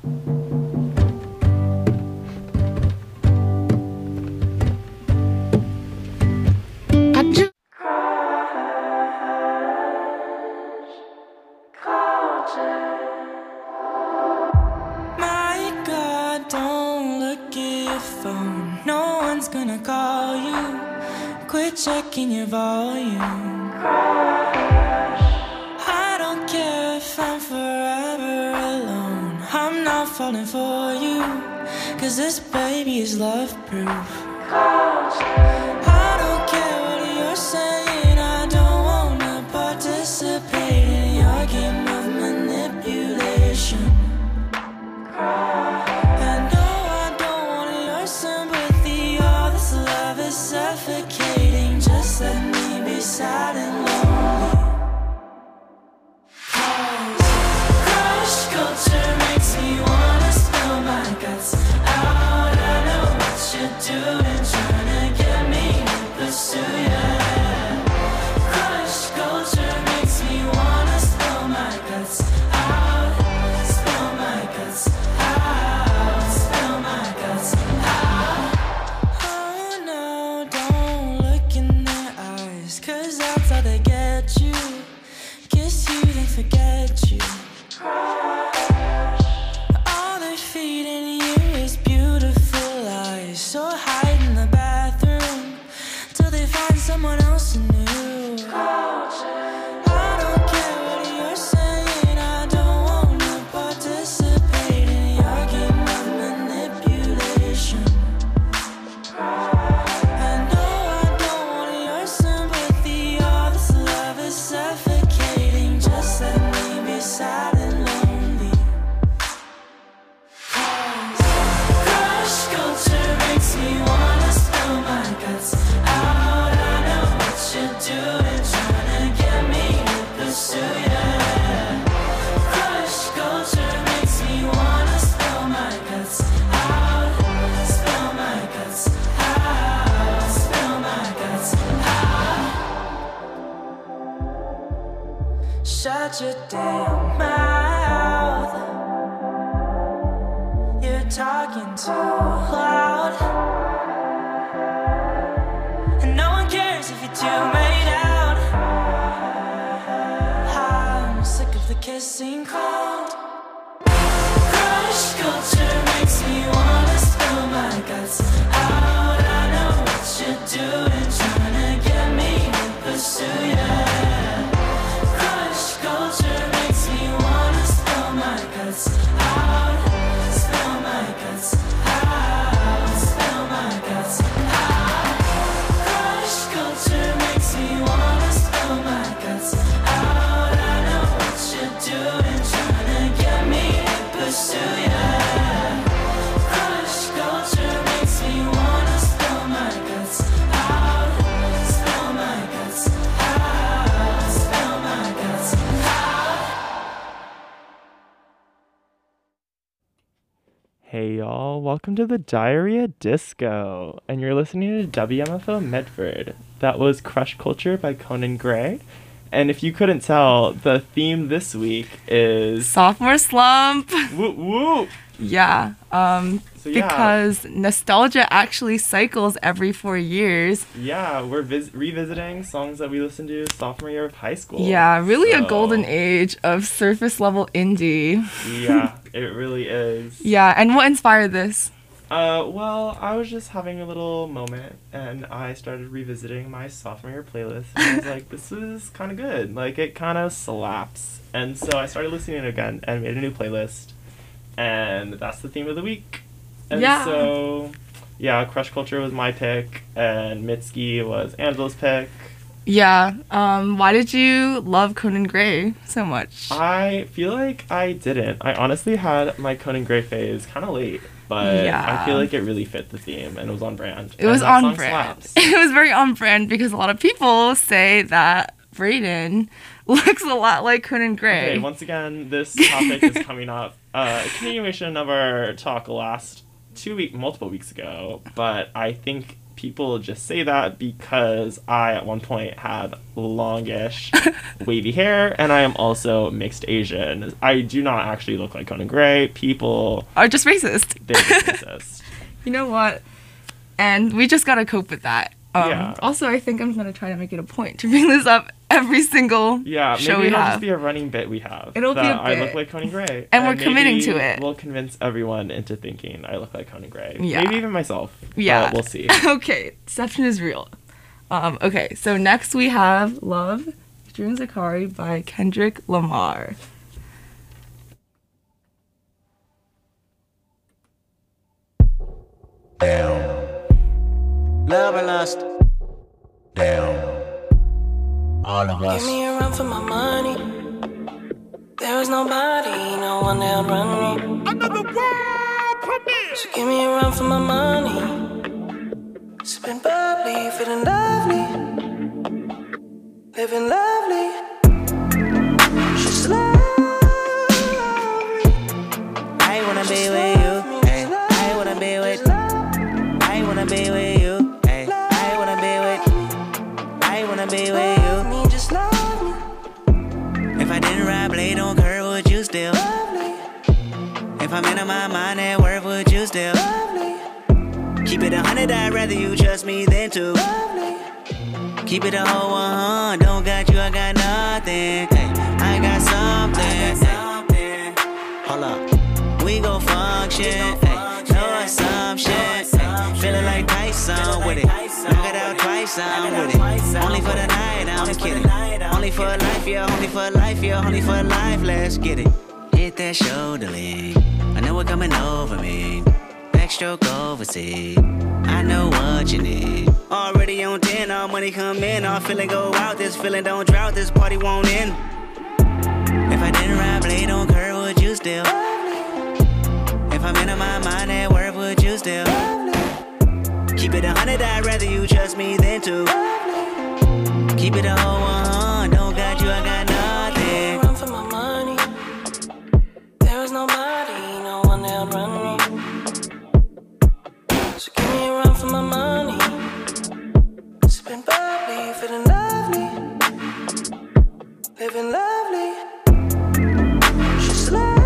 Checking your volume. I don't care if I'm forever alone. I'm not falling for you, 'cause this baby is love proof. I don't care what you're saying, I don't wanna participate in your game of manipulation. And no, I don't want your sympathy, all this love is suffocating. Just let me be sad and lonely. 'Cause crush culture makes me wanna spill my guts out. I know what you're doing, trying to get me to pursue ya. Crush culture makes me wanna spill my guts out. Spill my guts out. Spill my guts out. Oh no, don't look in their eyes, 'cause that's how they get you. Kiss you, then forget you. All they're feeding you is beautiful lies. So hide in the bathroom till they find someone else new. I don't care what you're saying, I don't wanna participate in your game of manipulation. And no, I don't want your sympathy, all this love is suffocating. Just let me be sad and lonely. 'Cause crush culture makes me wanna spill my guts out. I know what you're doing, trying to get me to pursue ya. Crush culture makes me wanna spill my guts out. Spill my guts out. Spill my guts out. Shut your damn mouth. You're talking too loud, and no one cares if you're too made out. I'm sick of the kissing cold. Crush culture makes me wanna spill my guts out. I know what you're doing, trying to get me to pursue ya. Crush culture makes me wanna spill my guts out. Spill my guts out. Spill my guts out. Crush culture makes me wanna spill my guts out. I know what you're doing, trying to get me to pursue ya. Crush culture makes me wanna spill my guts out. Spill my guts out. Spill my guts out. Hey y'all, welcome to the Diarrhea Disco, and you're listening to WMFO Medford. That was Crush Culture by Conan Gray, and if you couldn't tell, the theme this week is Sophomore slump. whoop whoop. Yeah. So yeah, Because nostalgia actually cycles every 4 years. yeah, we're revisiting songs that we listened to sophomore year of high school. Yeah, really a So, golden age of surface level indie. Yeah, it really is. Yeah, and what inspired this? Well, I was just having a little moment, and I started revisiting my sophomore year playlist, and I was like, this is kind of good. Like, it kind of slaps. And so I started listening again and made a new playlist, and that's the theme of the week. And Yeah. so, yeah, Crush Culture was my pick, and Mitski was Angela's pick. Yeah, why did you love Conan Gray so much? I feel like I didn't. I honestly had my Conan Gray phase kind of late, but Yeah. I feel like it really fit the theme, and it was on brand. It was And that on song brand. slaps. It was very on brand because a lot of people say that Brayden looks a lot like Conan Gray. Okay, once again, this topic is coming up. A continuation of our talk multiple weeks ago, but I think people just say that because I, at one point, had longish, wavy hair, and I am also mixed Asian. I do not actually look like Conan Gray. People Are just racist. they're racist. You know what? And we just gotta cope with that. Yeah. Also, I think I'm gonna try to make it a point to bring this up every single Yeah, show maybe we it'll have. just be a running bit we have. It'll be that a I bit. look like Conan Gray. And we're committing maybe to it. We'll convince everyone into thinking I look like Conan Gray. Yeah. Maybe even myself. Yeah. But we'll see. Okay, deception is real. Okay, so next we have Love, June Zakari by Kendrick Lamar. Down. Love or lust? Down. All of us. Give me a run for my money. There is nobody, no one that'll run me. Another world premiere. So give me a run for my money. Sipping bubbly, feeling lovely, living lovely. She's lovely. I wanna be with you. Ay, I wanna be with. I wanna be with you. Ay, I wanna be with. I wanna be with you. Me, just love me. If I didn't ride blade on curve, would you still? Lovely, If I'm in my mind at work, would you still? lovely, Keep it 100, I'd rather you trust me than to. lovely. Keep it a whole 100, don't got you, I got nothing. Ay, I got something. Ay, hold up, we gon' function. Ay, no assumption. Ay, feeling like Tyson with it. Knock it out twice, I'm with it. Only for the night, I'm kidding. Only for life, yeah, only for life, yeah, only for life, let's get it. Hit that shoulder lean, I know what coming over me. Backstroke overseas, I know what you need. Already on 10, all money come in, all feeling go out. This feeling don't drought, this party won't end. If I didn't ride blade on curve, would you still? If I'm in my mind at work, would you still? Keep it 100, I'd rather you trust me than to. Keep it a whole 100, don't got you, I got nothing. Run for my money. There is nobody, no one that'll run me. So give me a run for my money. Sipping bubbly, feeling lovely, living lovely. She's lovely.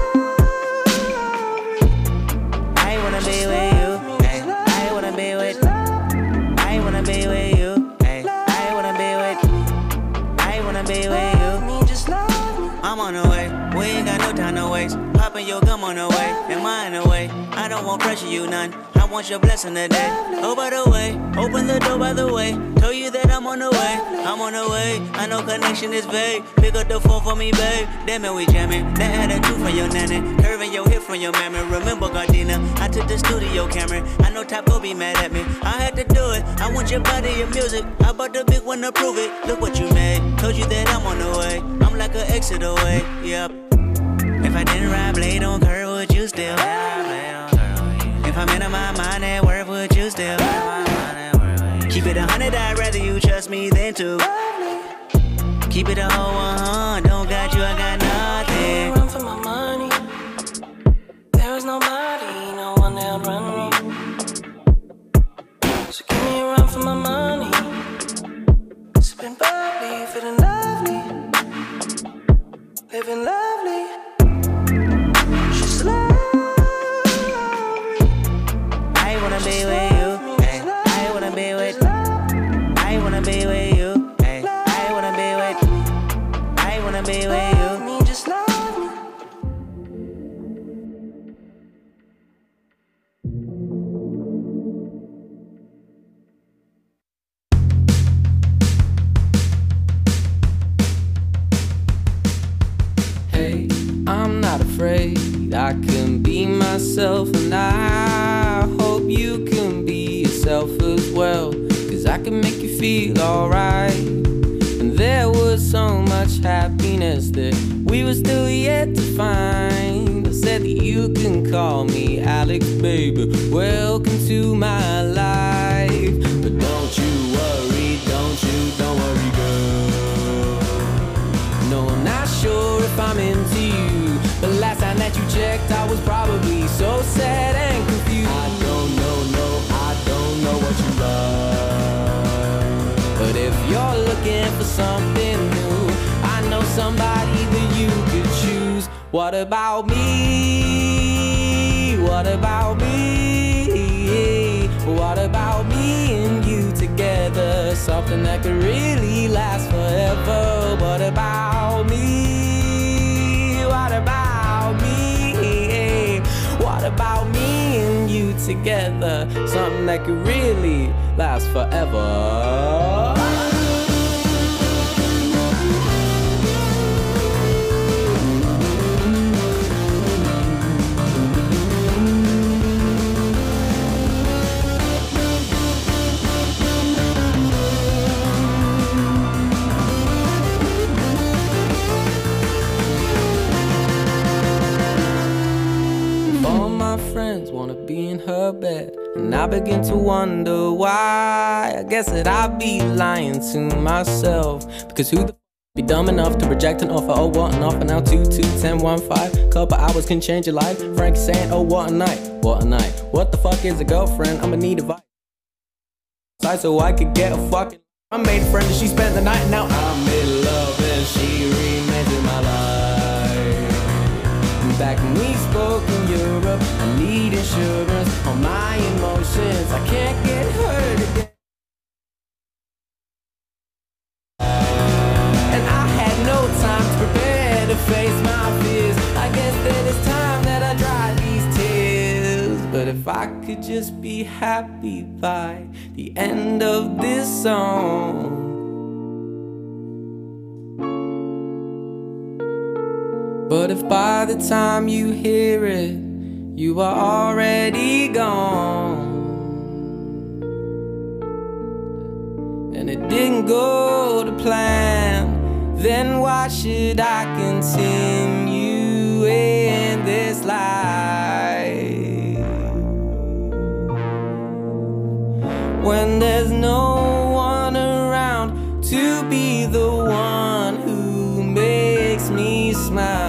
I wanna be with you. Ay, I wanna be with. I wanna be with you. Ay, I wanna be with. I wanna be with you. Me, just love me. I'm on the way. We ain't got no time to waste. Popping your gum on the way. And mine away. I don't want pressure, you none. I want your blessing today. Oh, by the way, open the door by the way. Told you that I'm on the way. I'm on the way. I know connection is vague. Pick up the phone for me, babe. Damn it, we jamming. That attitude from your nanny. Curving your hip from your mammy. Remember, Gardena, I took the studio camera. I know Top go be mad at me. I had to do it. I want your body, your music. I bought the big one to prove it. Look what you made. Told you that I'm on the way. I'm like an exit away. Yep. If I didn't ride blade on curve, would you still? If I'm in my mind at work, would you still? Keep it 100, I'd rather you trust me than to. Keep it a whole 100, don't got you, I got nothing. Run for my money. There is nobody, no one that'll run me. So give me a run for my money. Sipping bubbly, feeling lovely, living lovely. She's lovely. I wanna be with you. Ay, I wanna be with. I wanna be with you. Ay, I wanna be with. I wanna be with you. Me, just love me. Hey, I'm not afraid. I can be myself, and I hope you can be yourself as well. 'Cause I can make you feel alright. And there was so much happiness that we were still yet to find. I said that you can call me Alex, baby. Welcome to my life. But don't you worry, don't worry, girl. No, I'm not sure if I'm into you. The last time that you checked, I was probably so sad and confused. I don't know what you love. looking for something new. I know somebody that you could choose. What about me? What about me? What about me and you together? Something that could really last forever. What about me? What about me? What about me and you together? Something that could really last forever. Friends wanna be in her bed, and I begin to wonder why. I guess that I'd be lying to myself, because who the f be dumb enough to reject an offer? Oh, what an offer now, 2, 2, 10, 1, 5. Couple hours can change your life. Frank saying, oh, what a night, what a night. What the fuck is a girlfriend? I'ma need advice so I could get a fucking. I made a friend and she spent the night, and now I'm in love and she remains in my life. Back when we spoke in Europe, I need insurance on my emotions. I can't get hurt again. And I had no time to prepare to face my fears. I guess that it's time that I dry these tears. But if I could just be happy by the end of this song. But if by the time you hear it, you are already gone, and it didn't go to plan, then why should I continue in this life when there's no one around to be the one who makes me smile?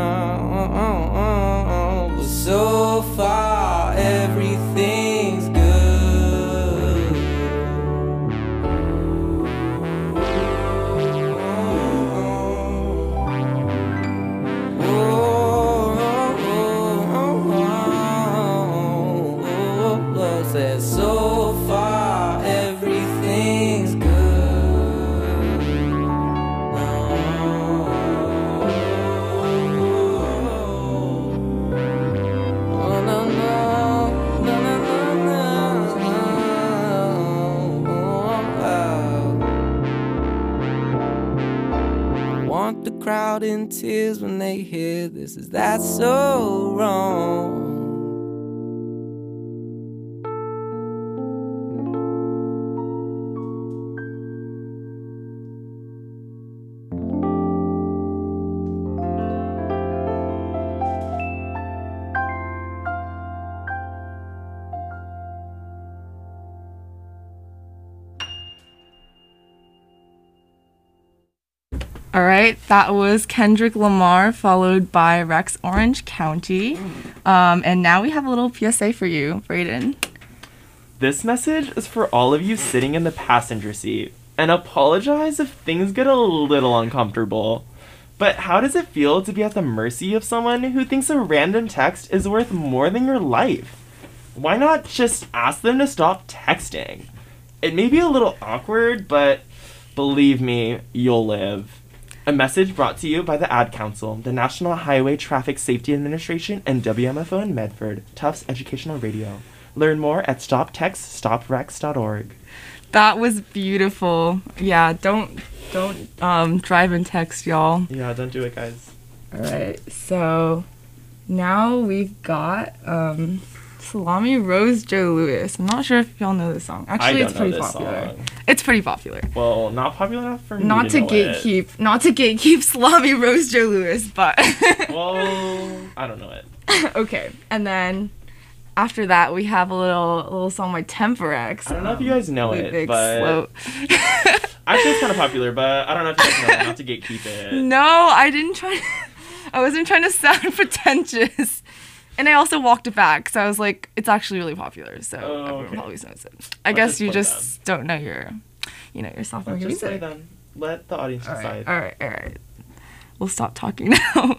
But so far everything's good. Says so far everything's good. Want the crowd in tears when they hear this. Is that so wrong? All right, that was Kendrick Lamar, followed by Rex Orange County. And now we have a little PSA for you, Brayden. This message is for all of you sitting in the passenger seat. And apologize if things get a little uncomfortable. But how does it feel to be at the mercy of someone who thinks a random text is worth more than your life? Why not just ask them to stop texting? It may be a little awkward, but believe me, you'll live. A message brought to you by the Ad Council, the National Highway Traffic Safety Administration, and WMFO in Medford, Tufts Educational Radio. Learn more at stoptextstoprex.org. That was beautiful. Yeah, don't drive and text, y'all. Yeah, don't do it, guys. All right, so now we've got Salami Rose Joe Louis. I'm not sure if y'all know this song. Actually, it's pretty popular. Song. It's pretty popular. Well, not popular enough for me Not to gatekeep Salami Rose Joe Louis, but well, I don't know it. Okay, and then after that we have a little song by Temperex. I don't know if you guys know it, Big but Slow. actually it's kind of popular, but I don't know if you guys know it. Not to gatekeep it. No, I wasn't trying to sound pretentious. And I also walked it back, so I was like, it's actually really popular, so everyone okay. always knows it. I guess you just don't know your sophomore Let's just play music. then. let the audience decide. All right. We'll stop talking now.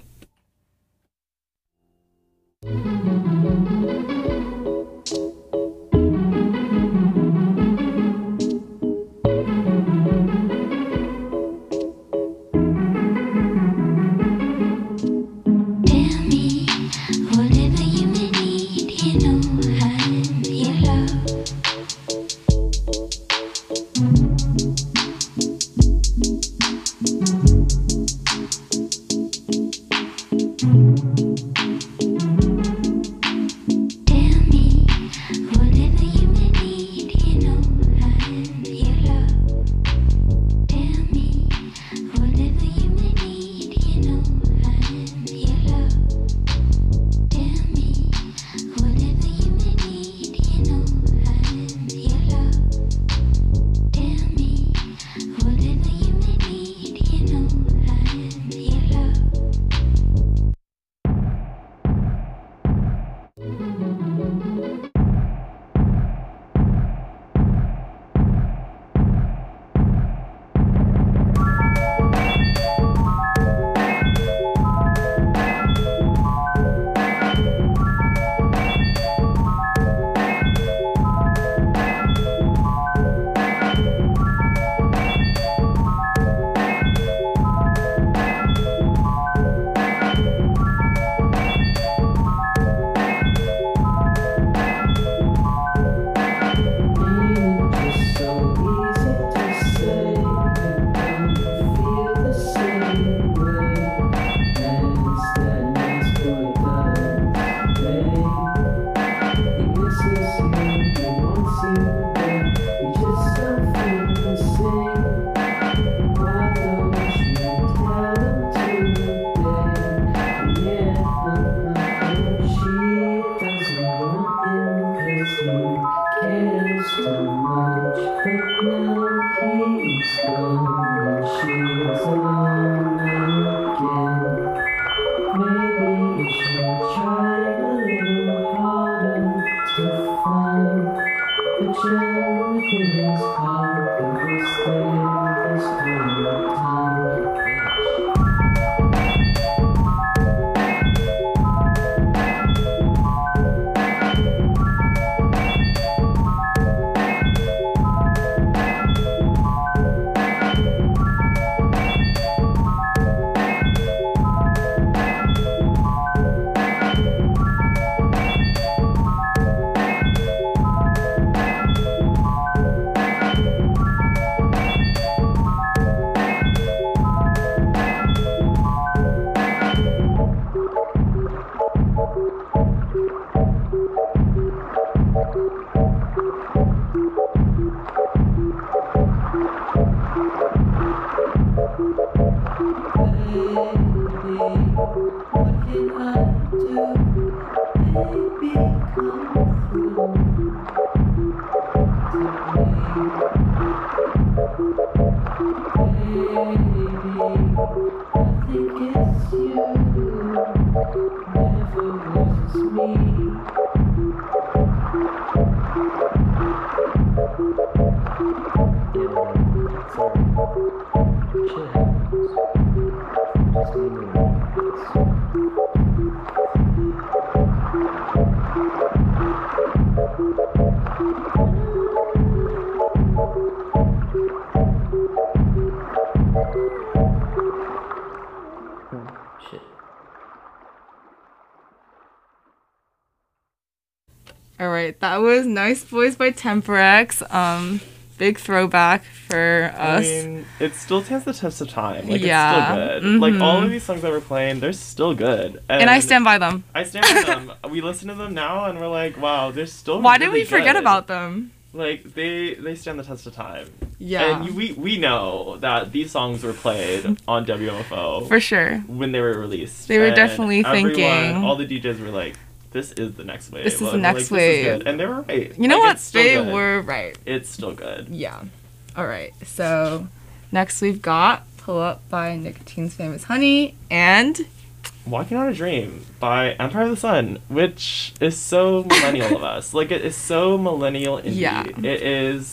Alright, that was Nice Boys by Temperex. Big throwback for us. I mean, it still stands the test of time. Like, yeah. It's still good. Mm-hmm. Like, all of these songs that we're playing, they're still good. And I stand by them. I stand by them. We listen to them now, and we're like, wow, they're still Why really did we forget good. about them? Like, they stand the test of time. Yeah. And we know that these songs were played on WMFO. For sure. When they were released. They were definitely thinking. All the DJs were like, this is the next wave. This is the next wave. And they were right. You know what? They were right. It's still good. Yeah. Alright, so next we've got Pull Up by Nicotine's Famous Honey and Walking on a Dream by Empire of the Sun, which is so millennial of us. Like, it is so millennial indie. Yeah. It is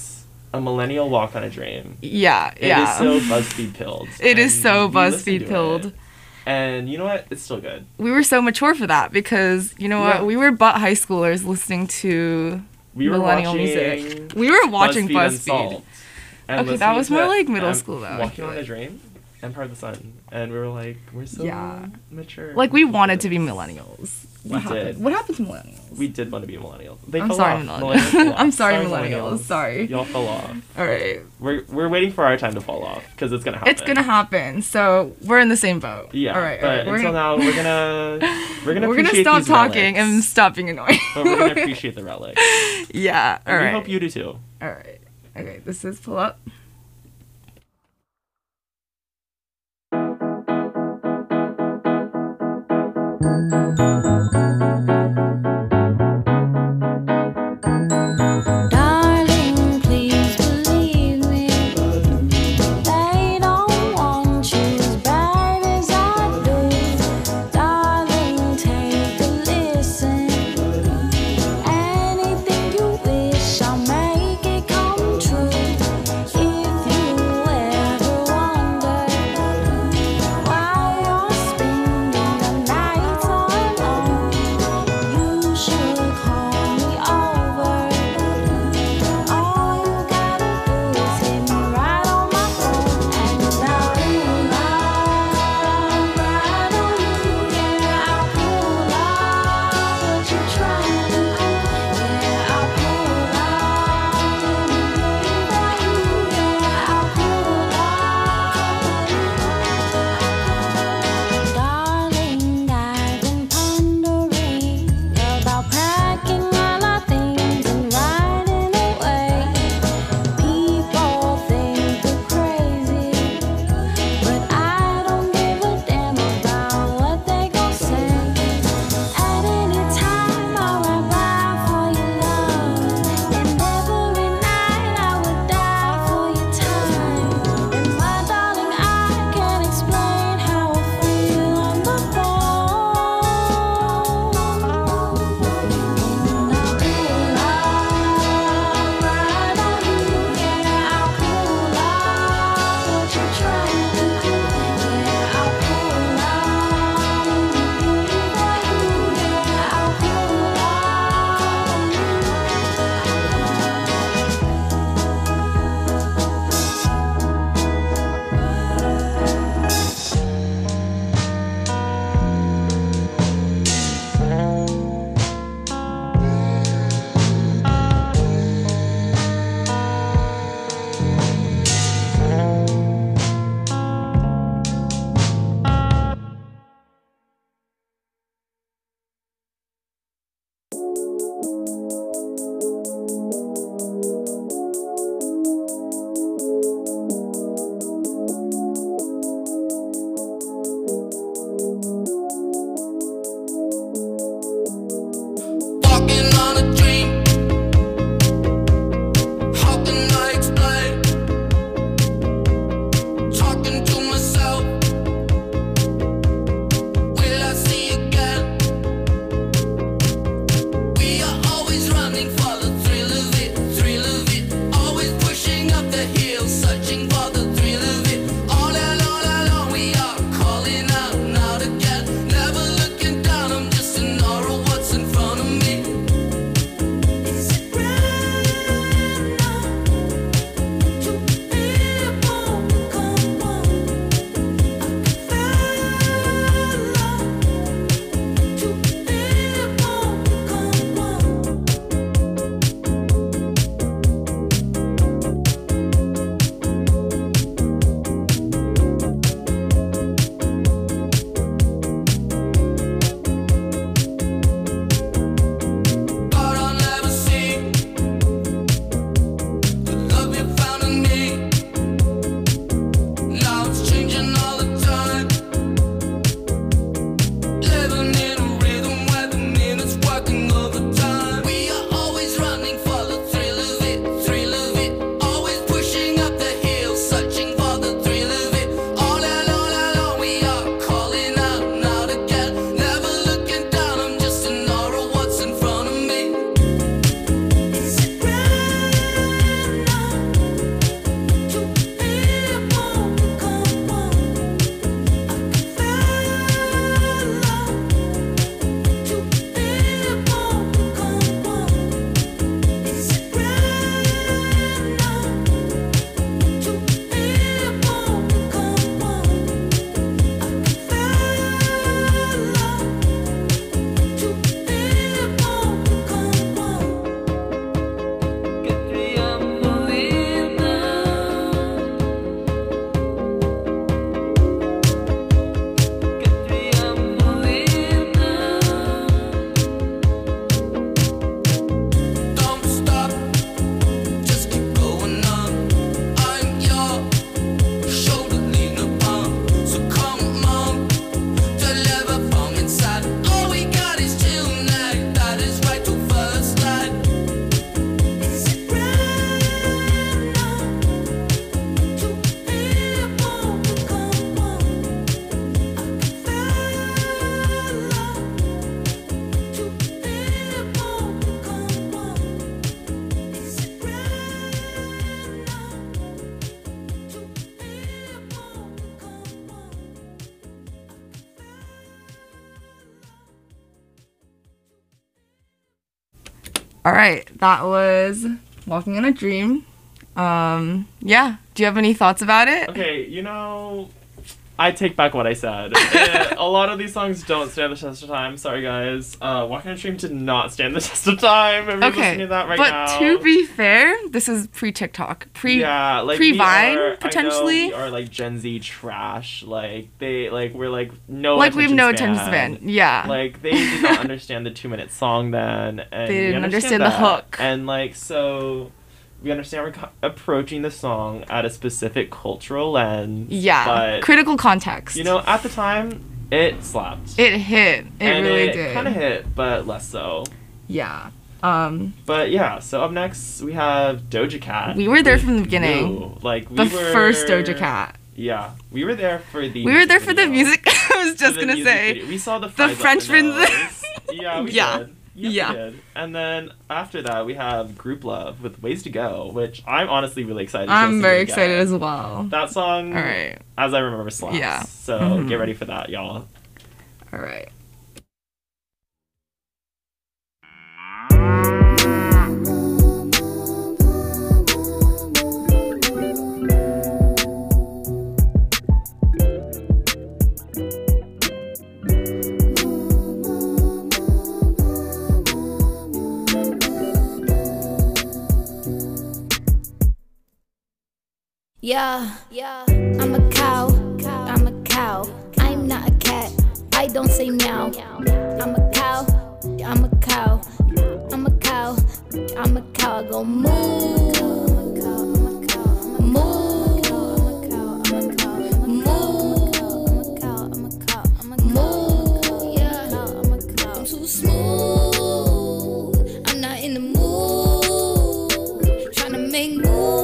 A Millennial Walk on a Dream. Yeah, It yeah. is so BuzzFeed pilled. It is And so we listened BuzzFeed to pilled. it. And you know what? It's still good. We were so mature for that because, you know what? Yeah. We were but high schoolers listening to We were millennial watching music. We were watching BuzzFeed. Unsolved and Okay, that listening was to more like middle school, though, I Walking feel on a like. Dream, Empire of the Sun, and we were like, we're so Yeah. mature. Like, we wanted to be millennials. We What happened? did. What happened to millennials? We did want to be millennials. They I'm fell sorry, off. millennials. fell off. I'm sorry, millennials. Sorry. Y'all fell off. All right. We're waiting for our time to fall off because it's gonna happen. It's gonna happen. So we're in the same boat. Yeah. All right. But all right. until now, we're gonna we're gonna appreciate stop these talking relics, and stop being annoying. but we're gonna appreciate the relics. Yeah. All And right. we hope you do too. All right. Okay. This is Pull Up. Darling, please believe me. They don't want you as bad as I do. Darling, take a listen. Anything you wish, I'll make it come true. If you ever wonder why you're spending the night alone, you should call me over. All you gotta do is hit me right on my phone, and I'll pull up right on you. Yeah, I'll pull up what you're trying to do. Yeah, I'll pull up for you. Yeah, I'll pull up. Darling, I've been pondering about packing all our things and riding away. People think we're crazy, but I don't give a damn about what they gon' say. At any time, I'll ride by for your love, and every night I would die for your time. And my darling, I can't explain how I feel on the phone. And I'll pull up right on you. Yeah, I'll pull up what you're trying to do. Yeah, I'll pull up for you. Yeah, I'll Walking on a dream. How can I explain? Talking to myself. Will I see again? We All right, that was Walking in a Dream. Yeah, do you have any thoughts about it? Okay, I take back what I said. A lot of these songs don't stand the test of time. Sorry, guys. Walking in a Dream did not stand the test of time. Everyone's listening to that right now. But to be fair, this is pre-TikTok. Pre-Vine, potentially. We are like Gen Z trash. Like, we're like no like we have no attention attention span. Yeah. Like, they did not understand the 2-minute song then. And they didn't understand the hook. And, like, so... We understand we're approaching the song at a specific cultural lens. Yeah, but, critical context. At the time, it slapped. It hit. It really did. It kind of hit, but less so. Yeah. But yeah, so up next we have Doja Cat. We were there from the beginning. The first Doja Cat. Yeah, we were there for the. We were there for the music. I was just gonna say. Video. We saw the Frenchman. Yeah, we did. Yeah. We did. And then after that, we have Group Love with Ways to Go, which I'm honestly really excited to I'm very excited as well. That song, all right, as I remember, slaps. Yeah. So get ready for that, y'all. All right. Yeah, I'm a cow, I'm not a cat, I don't say meow. I'm a cow, I'm a cow, I go moo, moo, moo, yeah, I'm too smooth, I'm not in the mood, trying to make moves.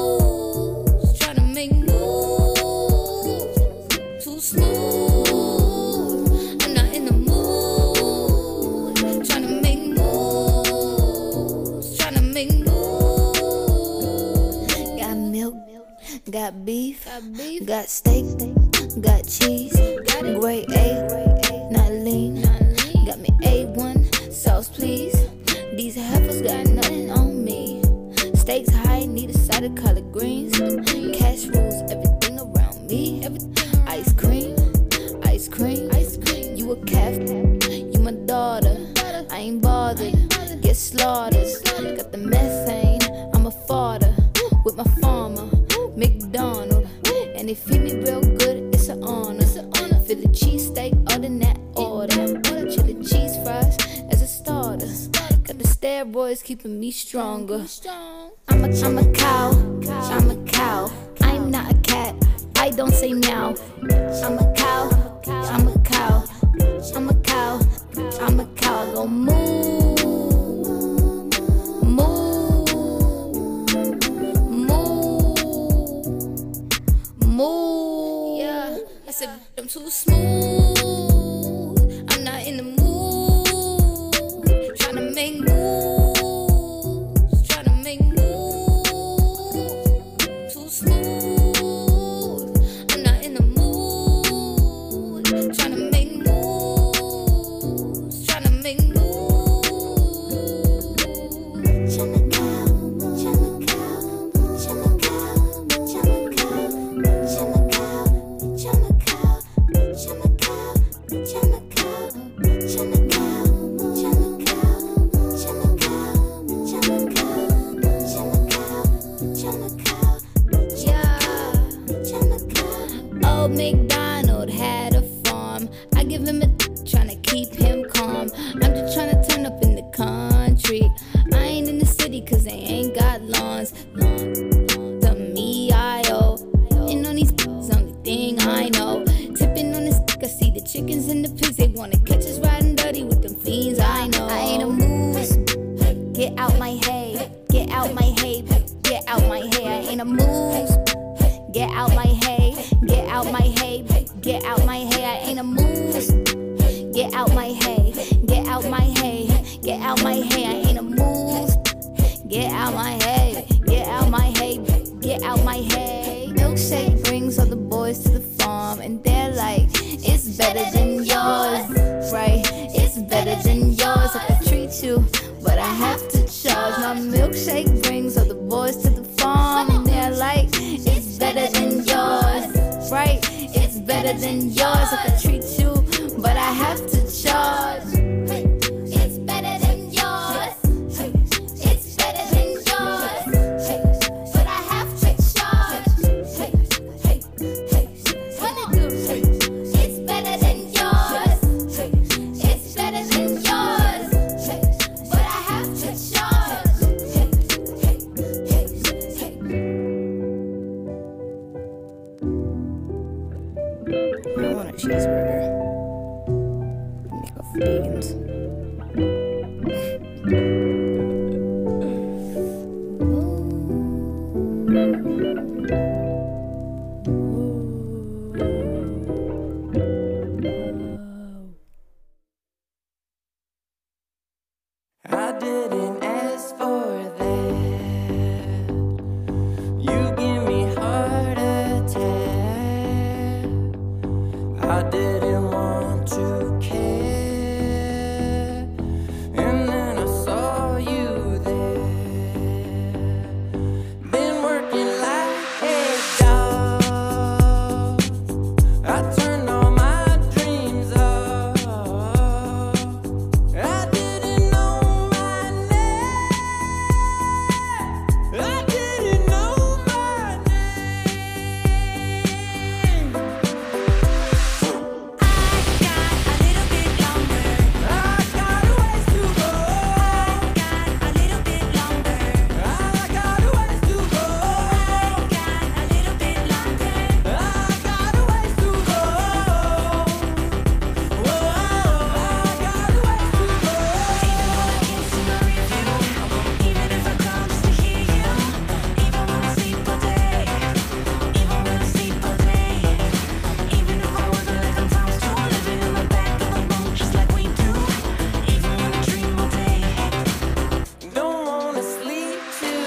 Got beef, got steak, got cheese, grade A, not lean. Got me A1, sauce please. These heifers got nothing on me. Stakes high, need a side of collard greens. Cash rules everything around me. Ice cream, ice cream. You a calf, you my daughter. I ain't bothered, get slaughtered. Got the methane, I'm a fodder with my farmer. McDonald, and they feed me real good, it's an honor. For the cheesesteak, other than that order. Chili cheese fries as a starter. Got the steroids keeping me stronger. I'm a cow, I'm not a cat, I don't say meow. I'm a cow, I go moo. Move, yeah. I said I'm too smooth. I'm not in the mood. Tryna make moves. Too smooth. I'm not in the mood. Tryna make moves. Old MacDonald had a farm. I give him a tryna keep him calm. I'm just tryna turn up in the country. I ain't in the city cause they ain't got lawns. To me, I owe. And on these only thing I know. Tipping on this I see the chickens and the pigs. They wanna catch us riding dirty with them fiends, I know. I ain't a moose. Get out my hay. Get out my hay. Get out my hay. I ain't a moose. Get out my hay, get out my hay, get out my hay, I ain't a moose. Get out my hay, get out my hay, get out my hay, I ain't a moose. Get out my hay, get out my hay, get out my hay. Milkshake brings all the boys to the farm, and they're like, it's better than yours, right? It's better than yours. I could treat you, but I have to didn't ask for that. You give me heart attack. I didn't want to care, and then I saw you there. Been working like a dog. I turned all my dreams off. I didn't know my name. I didn't know my name. I got a ways to go. I got a ways to go. Don't wanna sleep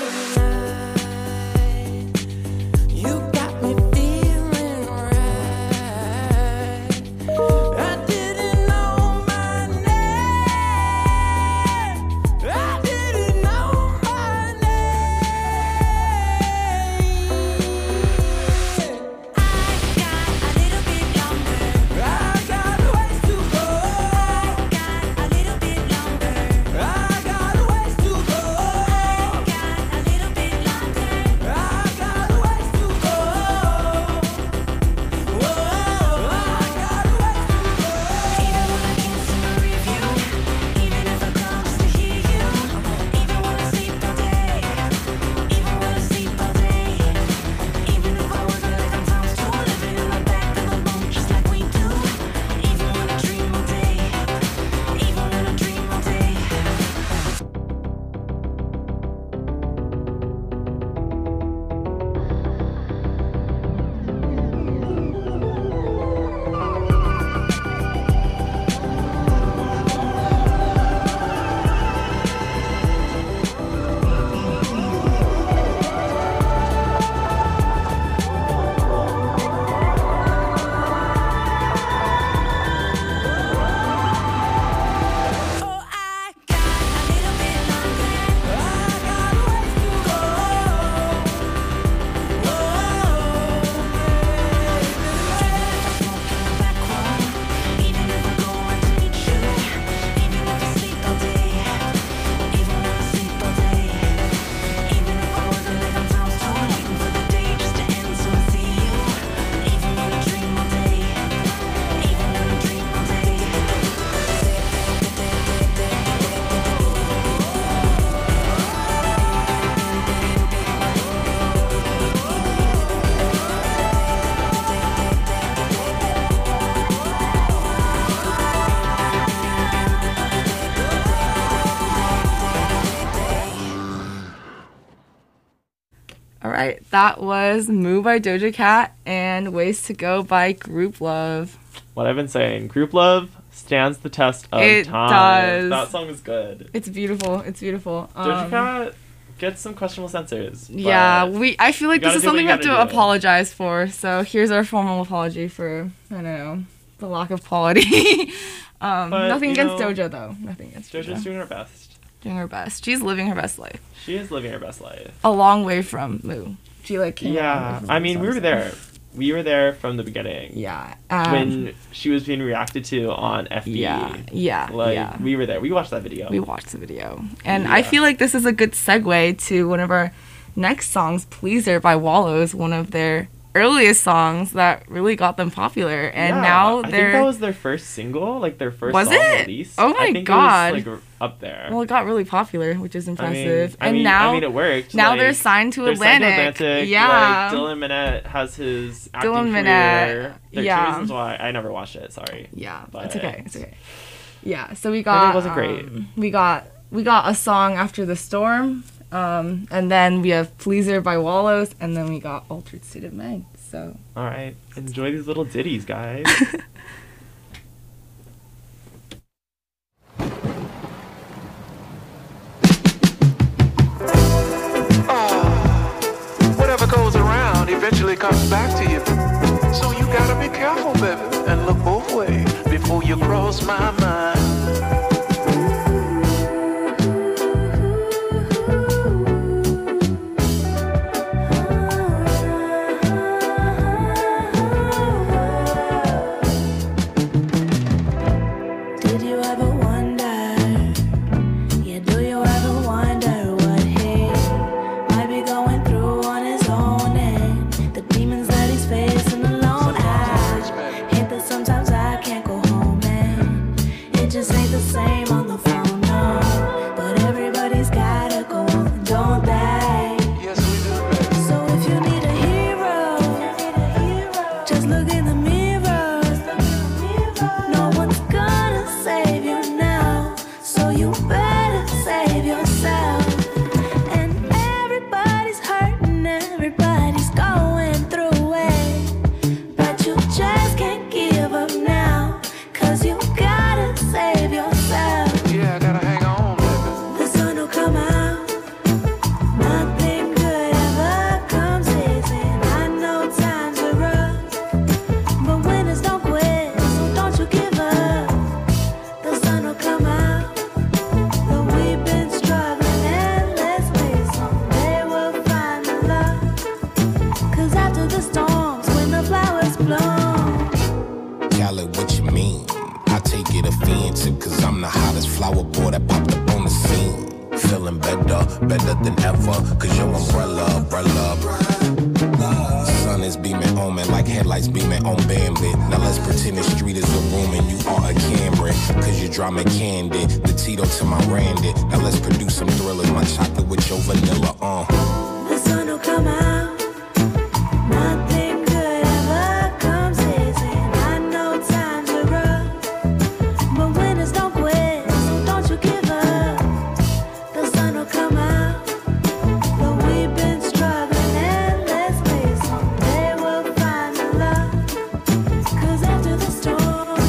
tonight. You got me feeling right. I didn't know my name. I didn't know my name. I got a ways to go. I got a ways to go. I got a ways to go. Whoa, I got a ways to go. Alright, that was Moo by Doja Cat and Ways to Go by Group Love. What I've been saying, Group Love stands the test of It time. does. That song is good. It's beautiful. It's beautiful. Doja Cat gets some questionable censors. Yeah, but I feel like you this is gotta do what something we you have to gotta do. apologize for. So here's our formal apology for, I don't know, the lack of quality. Nothing you against know, Doja though. Nothing against Doja's Doja. doing her best. Doing her best. She's living her best life. She is living her best life. A long way from Moo. She like came a long way Yeah, from I Moo, mean, so we I'm were saying. there. We were there from the beginning. Yeah. When she was being reacted to on FB. Yeah. Like, we were there. We watched that video. We watched the video. And I feel like this is a good segue to one of our next songs, Pleaser by Wallows, one of their earliest songs that really got them popular. And now I they're... think that was their first single, like their first Was song it? release. Oh my I think God. It was, like, up there. Well, it got really popular, which is impressive. I mean, it worked. Now like, they're signed to they're signed to Atlantic. Atlantic. Yeah. Like, Dylan Minnette has his acting Dylan career. Minnette, 13 yeah. Reasons Why. I never watched it. Sorry. Yeah, But it's okay. It's okay. Yeah, so we But got... it wasn't great. We got a song After the Storm, and then we have Pleaser by Wallows, and then we got Altered State of Meg. So... All right. Enjoy these little ditties, guys. you cross my mind. Did you ever wonder? Yeah, do you ever wonder what he might be going through on his own and the demons that he's facing alone? I hate that sometimes I can't go home and it just ain't the same on the phone, no. But everybody's gotta go on, don't they? Yes, we do. So if you need a hero, just look in the mirror. No one's gonna save you now, so you better save yourself. And everybody's hurting, everybody's going through it, but you just can't give up now, 'cause you gotta save yourself. Yeah, I gotta hang on, baby. The sun will come out. Nothing good ever comes easy. I know times are rough, but winners don't quit, so don't you give up. The sun will come out. Though we've been struggling endlessly, someday we'll find the love. 'Cause after the storms, when the flowers bloom. Khaled, what you mean? I take it offensive, 'cause I'm the hottest flower boy that popped up on the scene. Feeling better, better than ever, 'cause your umbrella. Sun is beaming on me like headlights beaming on Bambi. Now let's pretend the street is a room and you are a Camry, 'cause you draw me candy, the Tito to my Randy. Now let's produce some thrillers, my chocolate with your vanilla, The sun will come out. Nothing good ever comes easy. I know times are rough, but winners don't quit, so don't you give up. The sun will come out. Though we've been struggling endlessly, someday we'll find the love. 'Cause after the storm,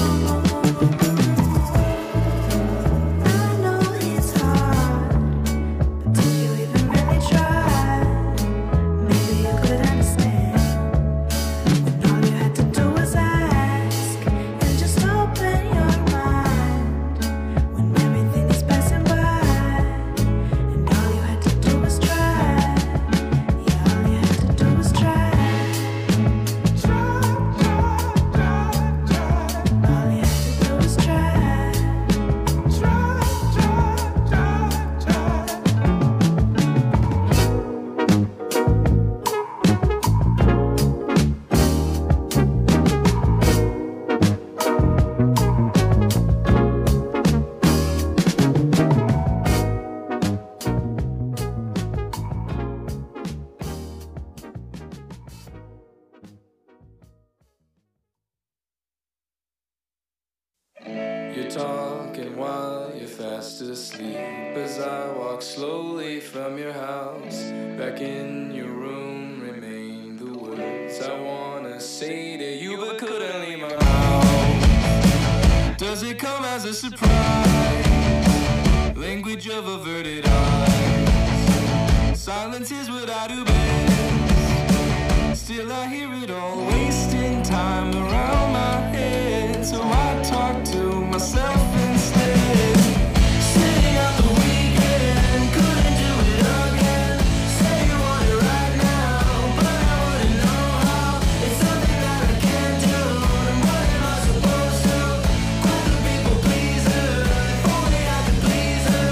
I know it's hard, but did you even really try? Maybe you could understand when all you had to do was ask and just open your mind. When everything is passing by and all you had to do was try. Yeah, all you had to do was try. All you had to do was try. You're talking while you're fast asleep as I walk slowly from your house. Back in your room remain the words I wanna say to you but couldn't leave my mouth. Does it come as a surprise? Language of averted eyes. Silence is what I do best. Still I hear it all, wasting time around my head. So I talk to myself instead. Sitting out the weekend, couldn't do it again. Say you want it right now, but I wouldn't know how. It's something that I can't do, and what am I supposed to? Quit the people pleaser, if only I could please her.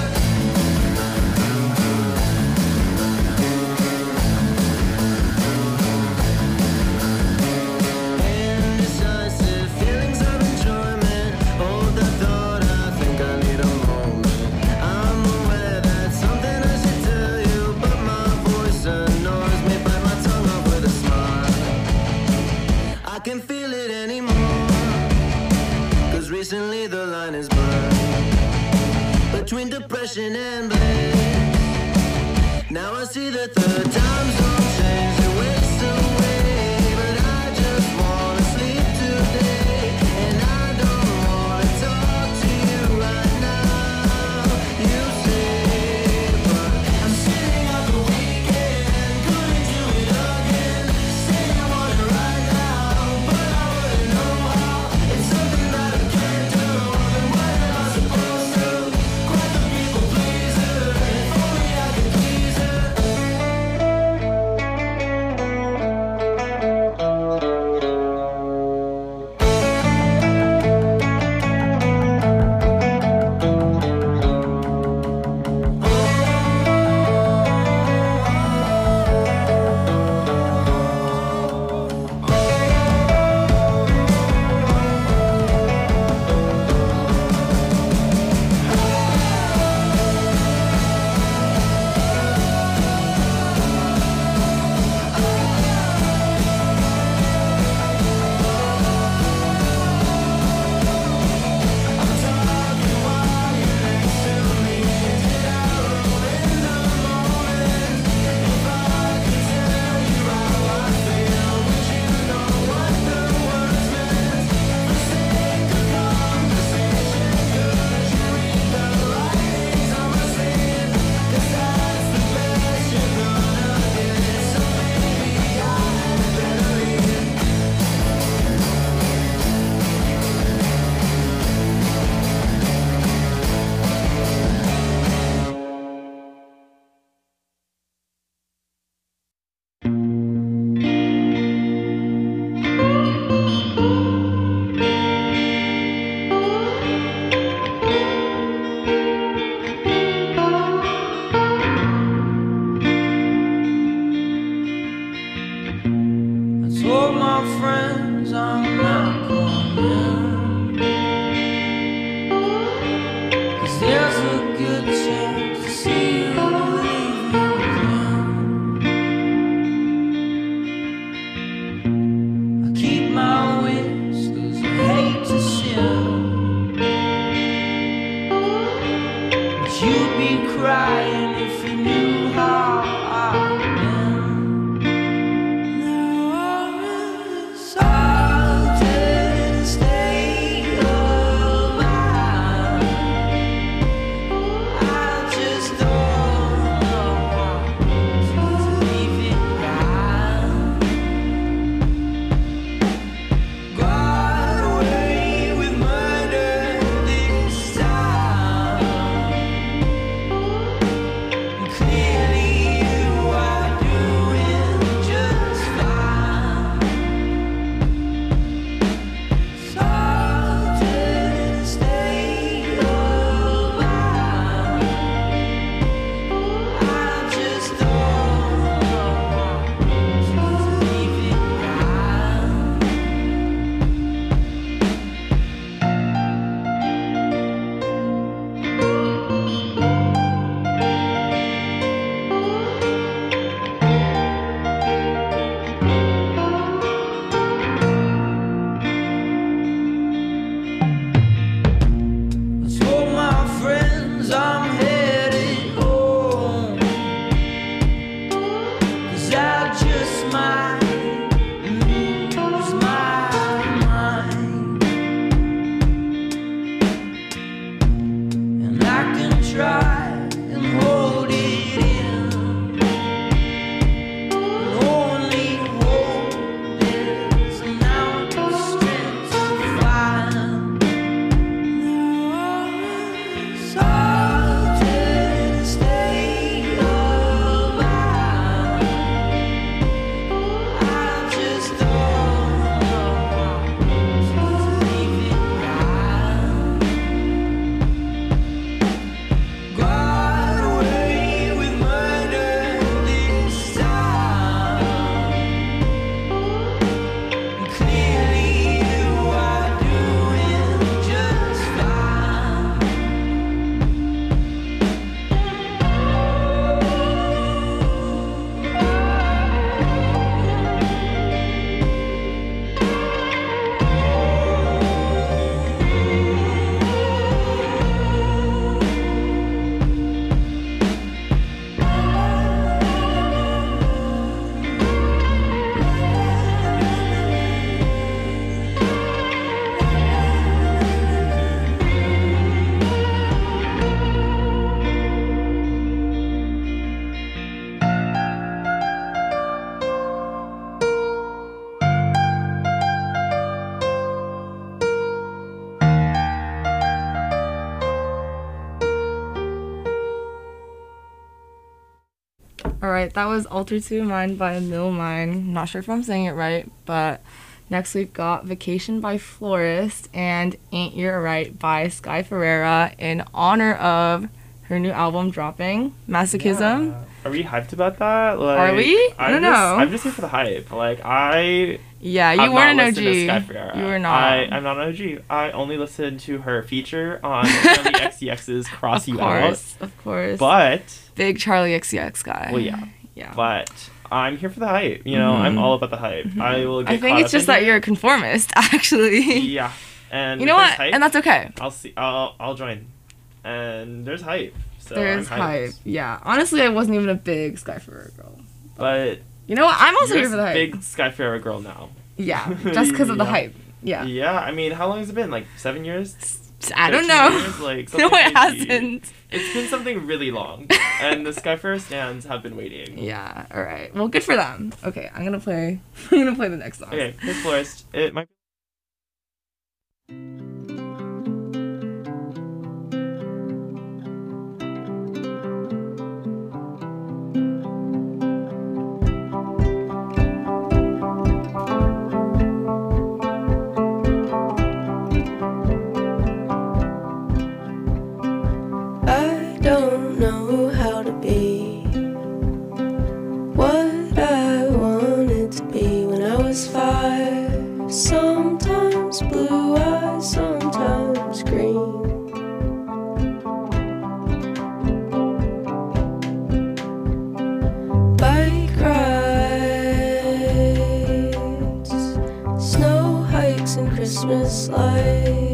Indecisive feelings of enjoyment. Hold that thought, I think I need a moment. I'm aware that's something I should tell you, but my voice annoys me. Bite my tongue off with a smile. I can't feel it anymore, 'cause recently the line is blurred between depression and bliss. Now I see that the time zone changed and waits away, but I just wanna sleep today, and I don't wanna talk to you right now. You say, but I'm sitting out the weekend, couldn't do it again. Say you want it right now, but I wouldn't know how. It's something that I can't do. crying if you knew how I've been. Now I'm exalted in a state of mind. I just don't know how to leave it behind. Got away with murder this time. Clearly you are doing just fine. Salted in a state of mind. I just don't know how to leave it behind. I told my friends I'm headed home, 'cause I just might lose my mind. And I can try and hold it in, and only hope there's an amount of strength to find. Salted in a state of mind. I just don't know how to leave it behind. Got away with murder this time. Clearly you are doing just fine. Alright, that was Alter to Mind by Millmine. Not sure if I'm saying it right, but next we've got Vacation by Florist and Ain't You Right by Sky Ferreira in honor of her new album dropping, Masochism. Yeah. Are we hyped about that? Like, Are we? I don't know. I'm just here for the hype. Like, Yeah, you I've weren't not an listened to Sky OG. Ferreira. You were not. I'm not an OG. I only listened to her feature on Charlie XCX's Cross You Out. Of course. But, Big Charlie XCX guy. well, yeah. Yeah. But I'm here for the hype. You know, I'm all about the hype. I will get I think caught it's up just that into you're a conformist, actually. it. Yeah. And You know if there's what? hype, And that's okay. I'll see. I'll join. And there's hype. So There's I'm hype. hyped. Yeah. Honestly, I wasn't even a big Sky Ferreira girl. But You know what? I'm also you're here for the a hype. big Sky Ferreira girl now. Yeah. Just because of the Yeah. hype. Yeah. Yeah, I mean, how long has it been? Like 7 years? I don't 13 know. years? Like, No, something it crazy. hasn't. It's been something really long, and the Sky Ferreira stands have been waiting. Yeah. All right. Well, good for them. Okay, I'm gonna play. I'm gonna play the next song. Okay, Pink Florist. It might. I don't know how to be what I wanted to be when I was 5. Sometimes blue eyes, sometimes green. Bike rides, snow hikes, and Christmas lights.